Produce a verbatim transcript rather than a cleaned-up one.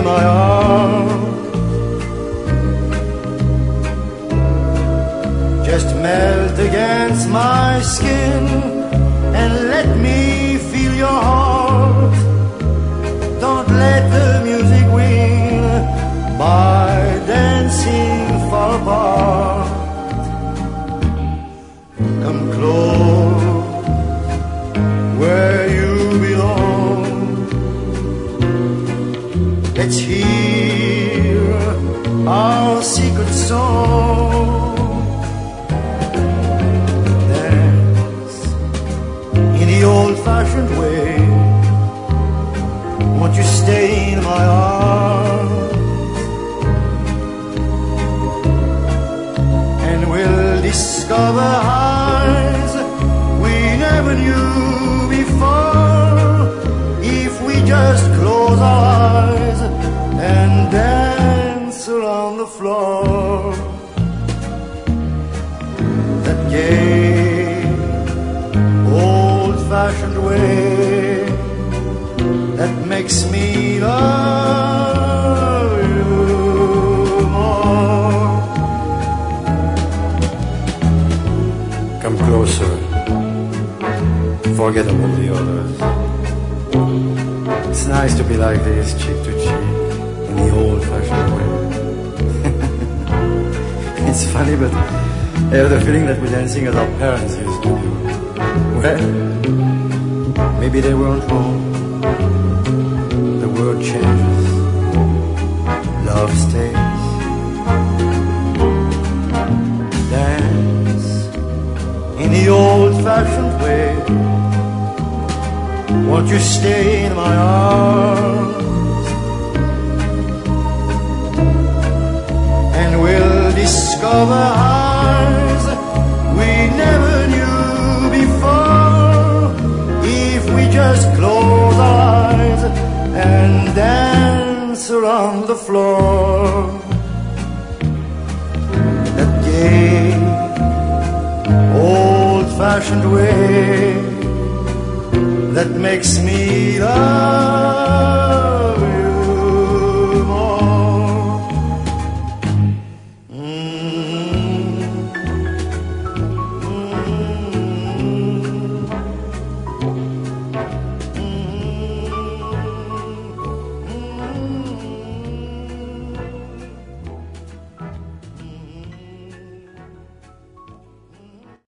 in my arms. Just melt against my skin and let me feel your heart. Don't let the music win by dancing far apart. Come close where you belong. Let's hear our secret song. Dance in the old-fashioned way. Won't you stay in my arms? And we'll discover highs we never knew before, if we just close our eyes and dance around the floor. That gay, old-fashioned way that makes me love you more. Come closer, forget about the others. It's nice to be like this, cheek to cheek, in the old-fashioned way. It's funny, but I have the feeling that we're dancing as our parents used to do. Well, maybe they weren't wrong. The world changes, love stays. Dance in the old-fashioned way. Won't you stay in my arms? And we'll discover highs we never knew before, if we just close our eyes and dance around the floor. That gay, old-fashioned way that makes me love